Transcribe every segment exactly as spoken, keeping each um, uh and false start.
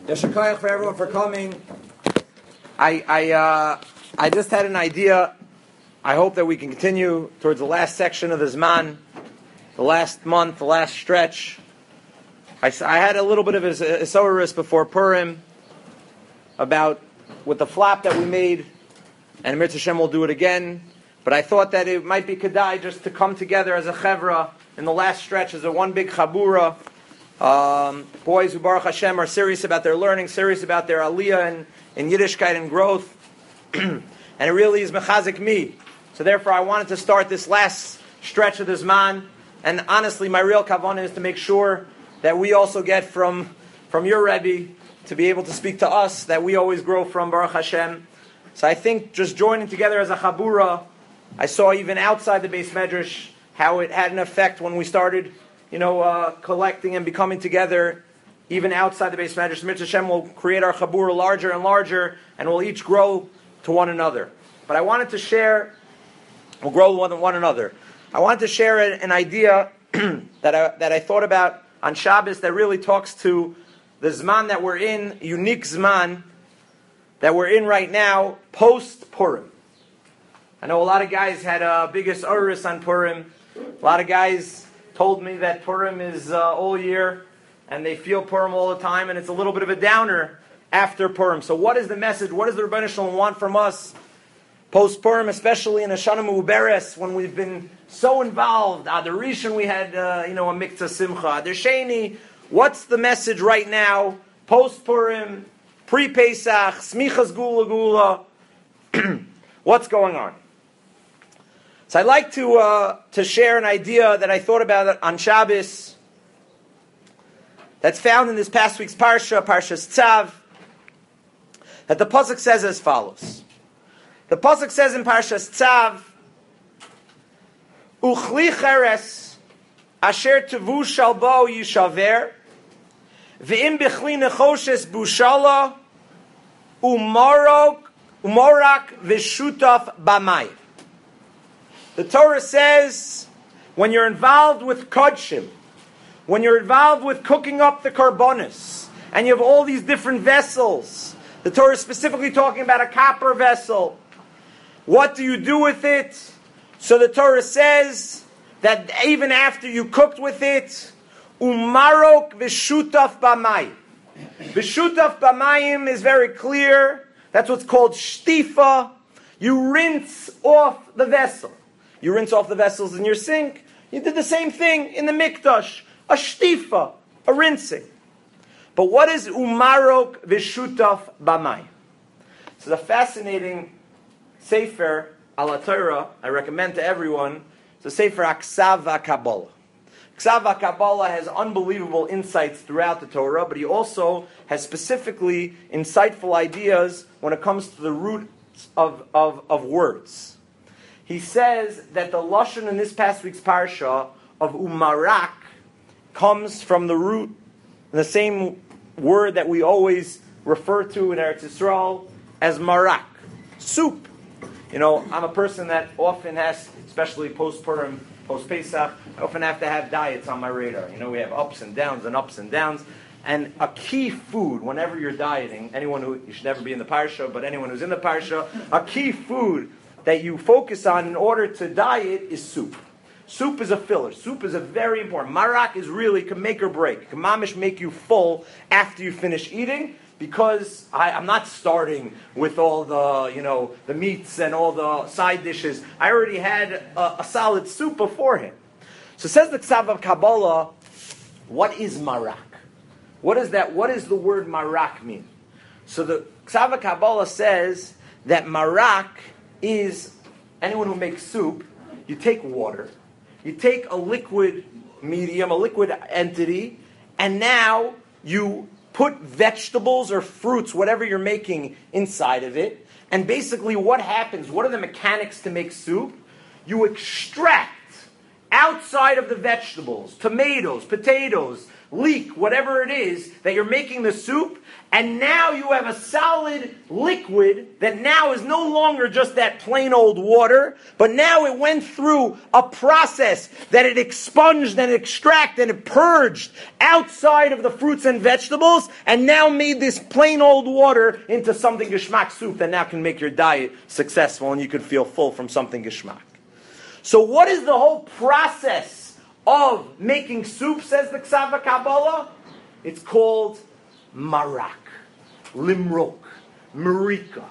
Yeshakayach for everyone for coming. I I uh, I just had an idea. I hope that we can continue towards the last section of the Zman, the last month, the last stretch. I, I had a little bit of a Isoris before Purim about with the flop that we made, and Mirz Hashem will do it again. But I thought that it might be Kedai just to come together as a Chevra in the last stretch as a one big Chabura. Um, boys who Baruch Hashem are serious about their learning, serious about their aliyah and, and Yiddishkeit and growth. And it really is mechazik me. So therefore I wanted to start this last stretch of the Zman. And honestly, my real kavanah is to make sure that we also get from, from your Rebbe to be able to speak to us, that we always grow from Baruch Hashem. So I think just joining together as a Chabura, I saw even outside the Beis Medrash how it had an effect when we started you know, uh, collecting and becoming together, even outside the Beis Medrash. Mirz Hashem will create our Chabura larger and larger, and we'll each grow to one another. But I wanted to share, we'll grow one, one another. I wanted to share an, an idea that I, that I thought about on Shabbos that really talks to the Zman that we're in, unique Zman that we're in right now, post-Purim. I know a lot of guys had a biggest Uris on Purim. A lot of guys told me that Purim is uh, all year, and they feel Purim all the time, and it's a little bit of a downer after Purim. So what is the message? What does the Rebbeinu Shalom want from us post-Purim, especially in Hashanah Mu'uberes, when we've been so involved? Adar Rishon, we had uh, you know, a Mikta Simcha. Adar Sheni, what's the message right now, post-Purim, pre-Pesach, Smichas Gula Gula? What's going on? So I'd like to uh, to share an idea that I thought about on Shabbos that's found in this past week's Parsha, Parshas Tzav, that the Pasuk says as follows. The Pasuk says in Parshas Tzav, Uchli cheres asher tevu shalbo yishaver ve'im bichli nechoshes bushala umorok umorak v'shutaf b'mayim. The Torah says, when you're involved with kodshim, when you're involved with cooking up the karbonis, and you have all these different vessels, the Torah is specifically talking about a copper vessel. What do you do with it? So the Torah says that even after you cooked with it, umarok v'shutaf b'mayim. V'shutaf b'mayim is very clear. That's what's called shtifa. You rinse off the vessel. You rinse off the vessels in your sink. You did the same thing in the mikdash. A shtifa, a rinsing. But what is umarok v'shutaf b'mayim? This is a fascinating sefer ala Torah. I recommend to everyone. It's a sefer Aksav HaKabbalah. Aksav HaKabbalah has unbelievable insights throughout the Torah, but he also has specifically insightful ideas when it comes to the roots of, of, of words. He says that the lashon in this past week's parsha of umarak comes from the root, the same word that we always refer to in Eretz Yisrael as marak, soup. You know, I'm a person that often has, especially post-Purim, post-Pesach, I often have to have diets on my radar. You know, we have ups and downs and ups and downs. And a key food, whenever you're dieting, anyone who, you should never be in the parsha, but anyone who's in the parsha, a key food that you focus on in order to diet is soup. Soup is a filler. Soup is a very important. Marak is really, can make or break. Can mamish make you full after you finish eating, because I, I'm not starting with all the, you know, the meats and all the side dishes. I already had a, a solid soup beforehand. So says the Ksav of Kabbalah, what is marak? What is that? What does the word marak mean? So the Ksav of Kabbalah says that marak is, anyone who makes soup, you take water, you take a liquid medium, a liquid entity, and now you put vegetables or fruits, whatever you're making, inside of it. And basically what happens, what are the mechanics to make soup? You extract outside of the vegetables, tomatoes, potatoes, leek, whatever it is, that you're making the soup, and now you have a solid liquid that now is no longer just that plain old water, but now it went through a process that it expunged and extracted and it purged outside of the fruits and vegetables, and now made this plain old water into something geschmack soup that now can make your diet successful and you can feel full from something geschmack. So what is the whole process of making soup, says the Ksava Kabbalah? It's called marak, limrok, marika.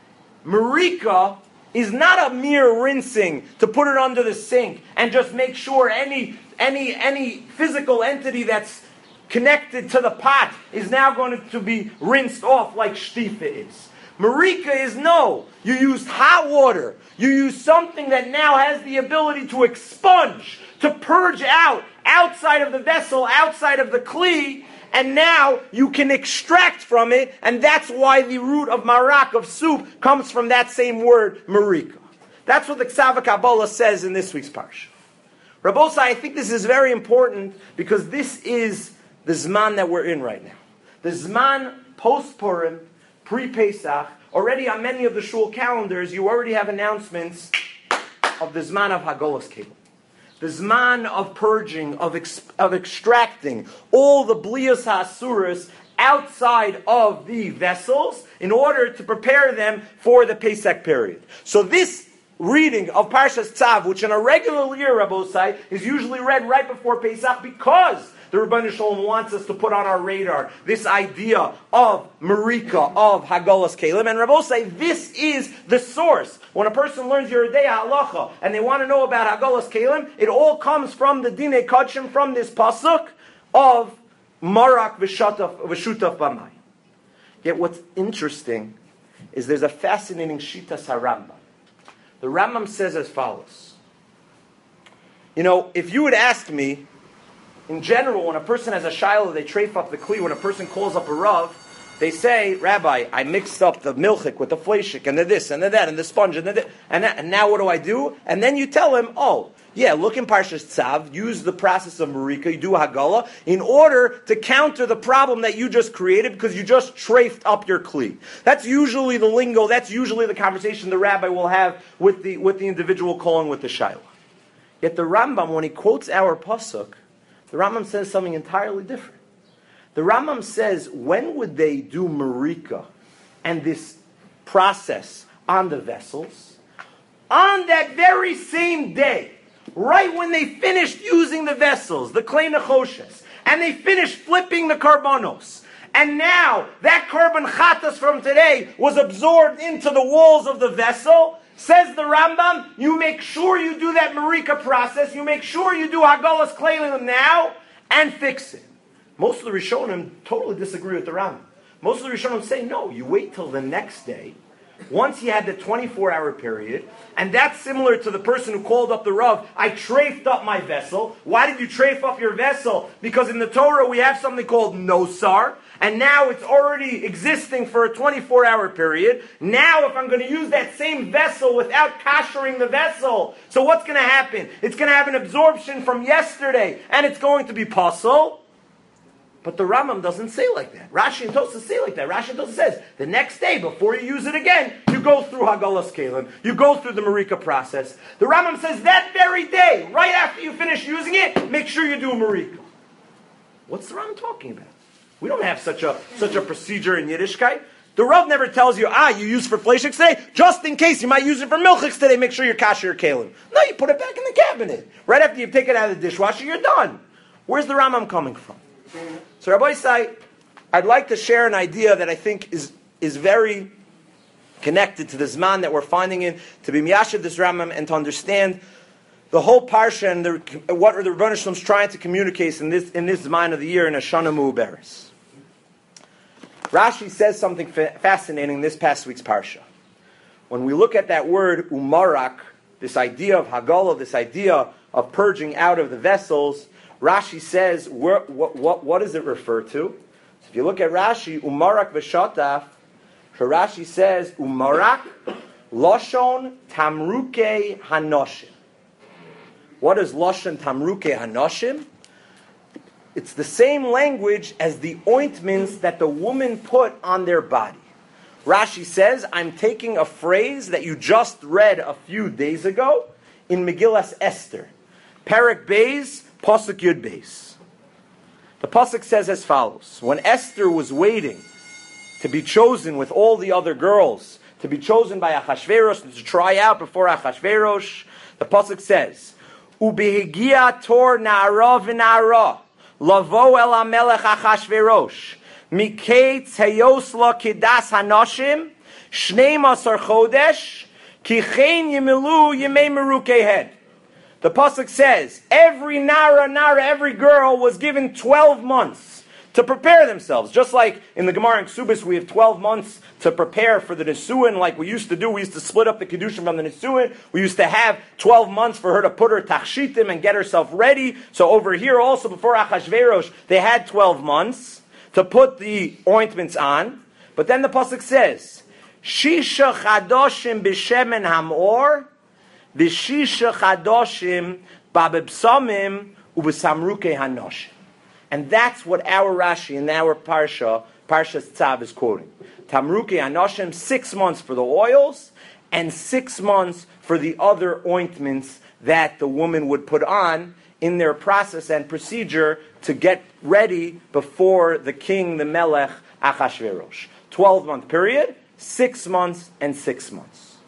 Marika is not a mere rinsing to put it under the sink and just make sure any any any physical entity that's connected to the pot is now going to be rinsed off like shtifa is. Marika is no. You used hot water. You use something that now has the ability to expunge, to purge out, outside of the vessel, outside of the kli, and now you can extract from it, and that's why the root of marak, of soup, comes from that same word, marika. That's what the Ksava Kabbalah says in this week's parsha. Rabbosai, I think this is very important because this is the Zman that we're in right now. The Zman post-Purim, pre-Pesach, already on many of the shul calendars, you already have announcements of the Zman of Hagolas Kelim. The Zman of purging, of, ex, of extracting all the Blias HaAsuras outside of the vessels in order to prepare them for the Pesach period. So this reading of Parshas Tzav, which in a regular year, Rabbosai, is usually read right before Pesach because the Rebbeinu Shalom wants us to put on our radar this idea of Marika, of Hagolas Kelim. And Rabbosai, this is the source. When a person learns Yeridei Halacha and they want to know about Hagolas Kelim, it all comes from the Dinei Kodshim, from this pasuk of Marak v'shutaf b'may. Yet what's interesting is there's a fascinating Shitas HaRambam. The Rambam says as follows. You know, if you would ask me, in general, when a person has a shiloh, they treif up the kli. When a person calls up a rav, they say, Rabbi, I mixed up the milchik with the fleshik, and the this, and the that, and the sponge, and the this, and, that, and now what do I do? And then you tell him, oh, yeah, look in Parshas Tzav, use the process of Marika, you do Hagala, in order to counter the problem that you just created, because you just treifed up your kli. That's usually the lingo, that's usually the conversation the rabbi will have with the, with the individual calling with the shiloh. Yet the Rambam, when he quotes our pasuk, the Rambam says something entirely different. The Rambam says, when would they do Marika and this process on the vessels? On that very same day, right when they finished using the vessels, the Klei Nechoshes, and they finished flipping the karbanos, and now that karban chatas from today was absorbed into the walls of the vessel, says the Rambam, you make sure you do that Marika process, you make sure you do Hagalas Kleilim now, and fix it. Most of the Rishonim totally disagree with the Rambam. Most of the Rishonim say, no, you wait till the next day, once he had the twenty-four hour period, and that's similar to the person who called up the Rav, I treifed up my vessel. Why did you treif up your vessel? Because in the Torah we have something called nosar, and now it's already existing for a twenty-four hour period. Now if I'm going to use that same vessel without koshering the vessel, so what's going to happen? It's going to have an absorption from yesterday, and it's going to be pasul. But the Rambam doesn't say like that. Rashi and Tosafos say like that. Rashi and Tosafos says, the next day, before you use it again, you go through Hagalas Kelim, you go through the Marika process. The Rambam says, that very day, right after you finish using it, make sure you do a Marika. What's the Rambam talking about? We don't have such a such a procedure in Yiddishkeit. The Rav never tells you, ah, you use for fleishiks today, just in case you might use it for milchiks today, make sure you're kasher or kalim. No, you put it back in the cabinet. Right after you take it out of the dishwasher, you're done. Where's the Rambam coming from? So Rabbi Isai, I'd like to share an idea that I think is, is very connected to the Zman that we're finding in, to be miyashiv this Rambam and to understand the whole parsha and the, what the Rebbeinu Shalom is trying to communicate in this in this Zman of the year in Hashanah Mu'uberes. Rashi says something fa- fascinating in this past week's parsha. When we look at that word umarak, this idea of Hagala, this idea of purging out of the vessels, Rashi says, where, what, what, what does it refer to? So if you look at Rashi, Umarak v'shataf, Rashi says, Umarak loshon tamruke hanoshim. What is Lashon Tamruke Hanoshim? It's the same language as the ointments that the woman put on their body. Rashi says, I'm taking a phrase that you just read a few days ago in Megillas Esther. Perek Beis, Pasuk Yud Beis. The Pasuk says as follows. When Esther was waiting to be chosen with all the other girls, to be chosen by Achashverosh, and to try out before Achashverosh, the Pasuk says, Ubehigia tor na'ara v'na'ara, lavo el hamelech Achashverosh, miketz heyos la kedas hanoshim, shneim asar chodesh, ki chen yimilu yemei merukehed. The Pasuk says, every nara, nara, every girl was given twelve months to prepare themselves. Just like in the Gemara in Ksubis, we have twelve months to prepare for the Nisuin, like we used to do. We used to split up the Kedushin from the Nisuin. We used to have twelve months for her to put her tachshitim and get herself ready. So over here also, before Achashverosh, they had twelve months to put the ointments on. But then the Pasuk says, Shisha chadoshim b'shemen hamor, v'shisha chadoshim babebsamim u'b'samruke hanoshim. And that's what our Rashi in our Parsha, Parshas Tzav, is quoting. Tamruke Hanoshim, six months for the oils, and six months for the other ointments that the woman would put on in their process and procedure to get ready before the king, the Melech, Achashverosh. Twelve-month period, six months and six months.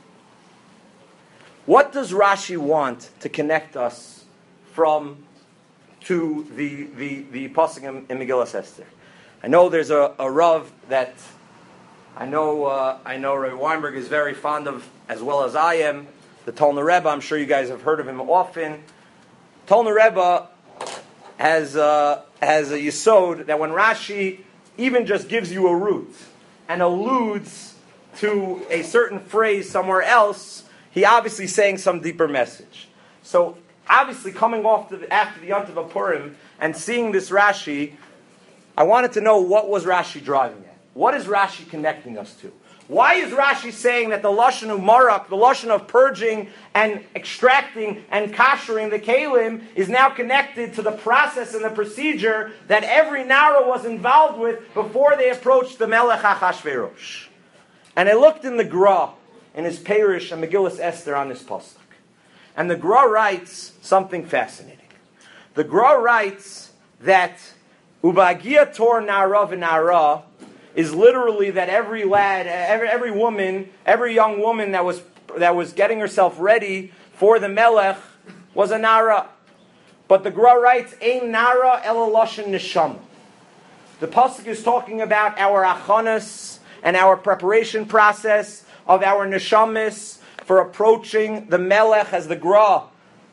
What does Rashi want to connect us from to the the the pasuk in, in Megillas Esther? I know there's a, a Rav that I know uh, I know Rabbi Weinberg is very fond of, as well as I am, the Tolner Rebbe. I'm sure you guys have heard of him often. Tolner Rebbe has uh, has a yesod that when Rashi even just gives you a root and alludes to a certain phrase somewhere else, he obviously is saying some deeper message. So obviously, coming off the, after the Yontiv of Purim and seeing this Rashi, I wanted to know what was Rashi driving at. What is Rashi connecting us to? Why is Rashi saying that the Lashon of Marak, the Lashon of purging and extracting and kashering the Kalim, is now connected to the process and the procedure that every Nara was involved with before they approached the Melech Achashverosh? And I looked in the Gra, in his Perish and Megillas Esther on this pasuk. And the Gra writes something fascinating. The Gra writes that Ubagia tor nara v'nara is literally that every lad, every, every woman, every young woman that was that was getting herself ready for the Melech was a nara. But the Gra writes, Ein nara ela lashon neshama. The pasuk is talking about our achanas and our preparation process of our neshamis for approaching the Melech, as the Gra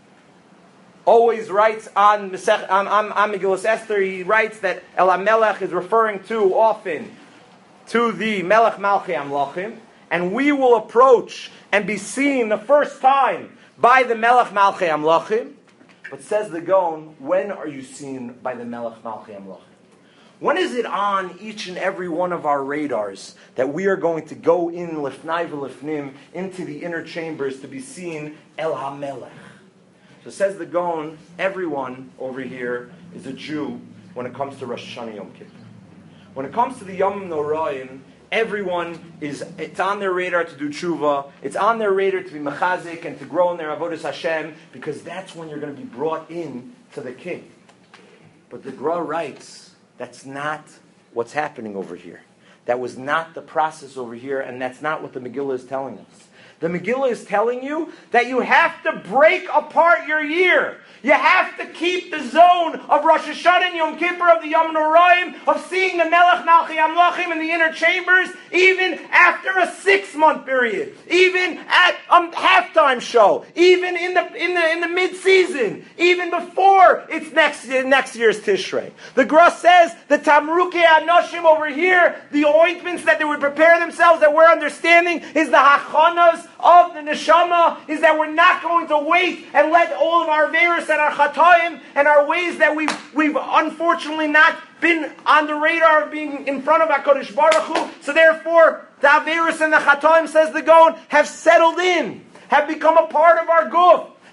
always writes on Mesech, on, on, on Megillas Esther. He writes that El HaMelech is referring to often to the Melech Malchei Amlachim, and we will approach and be seen the first time by the Melech Malchei Amlachim. But says the Gaon, when are you seen by the Melech Malchei Amlachim? When is it on each and every one of our radars that we are going to go in lifnai v'lifnim into the inner chambers to be seen El HaMelech? So says the Gaon, everyone over here is a Jew when it comes to Rosh Hashanah Yom Kippur. When it comes to the Yom Noraim, everyone is, it's on their radar to do tshuva, it's on their radar to be mechazik and to grow in their avodas Hashem, because that's when you're going to be brought in to the king. But the Gra writes, that's not what's happening over here. That was not the process over here, and that's not what the Megillah is telling us. The Megillah is telling you that you have to break apart your year. You have to keep the zone of Rosh Hashanah and Yom Kippur, of the Yom Noraim, of seeing the Melech Malchei Amlachim in the inner chambers, even after a six-month period, even at a halftime show, even in the in the in the mid-season, even before it's next next year's Tishrei. The Gra says the Tamruke Anoshim over here, the ointments that they would prepare themselves, that we're understanding is the hachanas of the neshama, is that we're not going to wait and let all of our virus and our chatoim and our ways that we've we've unfortunately not been on the radar of being in front of HaKadosh Baruch Hu. So therefore, the avirus and the chatoim, says the Gaon, have settled in, have become a part of our guf,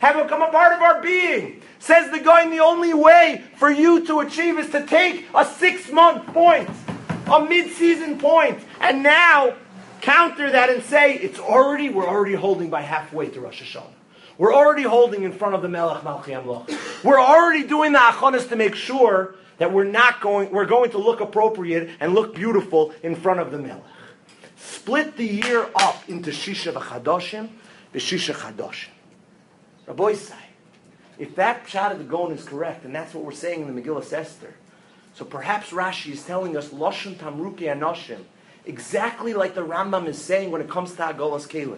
have become a part of our being. Says the guy, the only way for you to achieve is to take a six-month point, a mid-season point, and now counter that and say, it's already, we're already holding by halfway to Rosh Hashanah. We're already holding in front of the Melech Malchei Amlochim. We're already doing the achonos to make sure that we're not going, we're going to look appropriate and look beautiful in front of the Melech. Split the year up into Shisha v'Chadoshim, v'Shisha Chadoshim. Rabbi say, if that pshat of the Gaon is correct, and that's what we're saying in the Megillah Esther, so perhaps Rashi is telling us Lashon Tamrukei Anoshim, exactly like the Rambam is saying when it comes to Hagolas Kelim.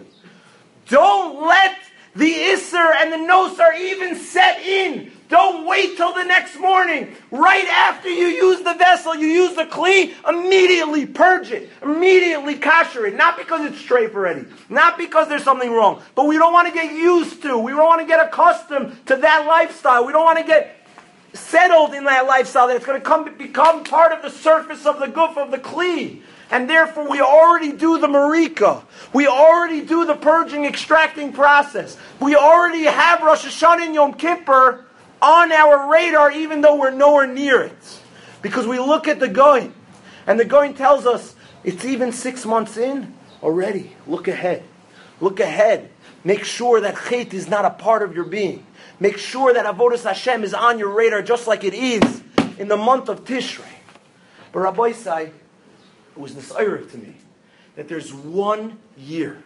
Don't let the Isser and the Nosar even set in. Don't wait till the next morning. Right after you use the vessel, you use the Kli, immediately purge it. Immediately kasher it. Not because it's straight already. Not because there's something wrong. But we don't want to get used to. We don't want to get accustomed to that lifestyle. We don't want to get settled in that lifestyle that it's going to come become part of the surface of the goof of the Kli. And therefore we already do the marika. We already do the purging, extracting process. We already have Rosh Hashanah and Yom Kippur on our radar, even though we're nowhere near it. Because we look at the Goin, and the Goin tells us, it's even six months in already. Look ahead. Look ahead. Make sure that Chet is not a part of your being. Make sure that Avodas Hashem is on your radar just like it is in the month of Tishrei. But Rabbi Sai, it was nisayrik to me that there's one year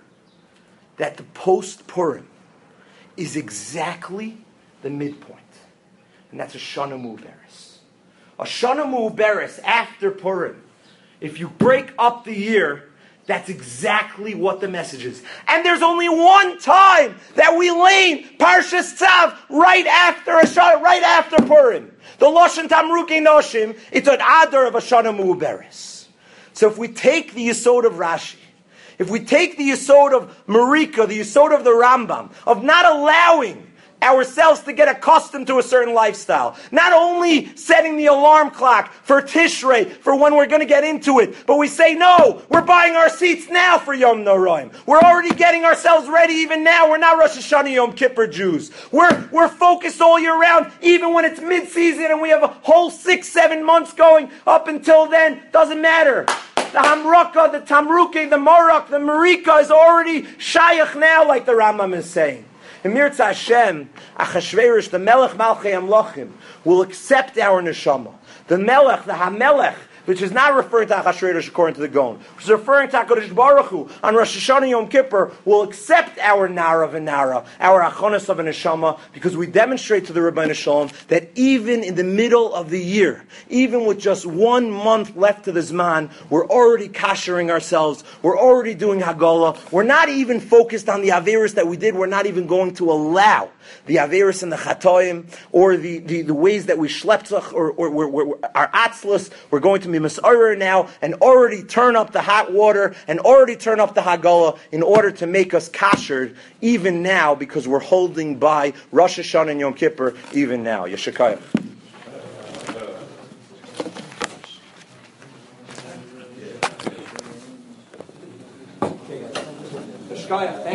that the post-Purim is exactly the midpoint. And that's a Shana Mu'beres. A Shana Mu'beres after Purim. If you break up the year, that's exactly what the message is. And there's only one time that we lane Parshas Tzav right after a Shana, right after Purim. The Lashon Tamrukei Noshim, it's an Adar of a Shana Mu'beres. So if we take the Yesod of Rashi, if we take the Yesod of Marika, the Yesod of the Rambam, of not allowing ourselves to get accustomed to a certain lifestyle. Not only setting the alarm clock for Tishrei, for when we're going to get into it, but we say, no, we're buying our seats now for Yom Noraim. We're already getting ourselves ready even now. We're not Rosh Hashanah Yom Kippur Jews. We're, we're focused all year round, even when it's mid-season and we have a whole six, seven months going up until then. Doesn't matter. The Hamraka, the Tamrukei, the Morak, the Marika is already Shayach now, like the Rambam is saying. In Mirza Hashem, Achashverosh, the Melech Malchei Amlochim, will accept our neshama. The Melech, the HaMelech, which is not referring to Achashverosh according to the Gaon, which is referring to HaKadosh Baruch Hu, on Rosh Hashanah Yom Kippur, will accept our Nara v'Nara, our Achonos of a neshama, because we demonstrate to the Rebbeinu Shalom that even in the middle of the year, even with just one month left to the Zman, we're already kashering ourselves, we're already doing Hagala, we're not even focused on the Averis that we did, we're not even going to allow the Averis and the Chatoim, or the, the, the ways that we Shleptzach, or, or, or, or our Atzlus, we're going to be Mis'orer now, and already turn up the hot water, and already turn up the Hagala, in order to make us kashered, even now, because we're holding by Rosh Hashanah and Yom Kippur, even now. Yeshakayach. Yeshakayach.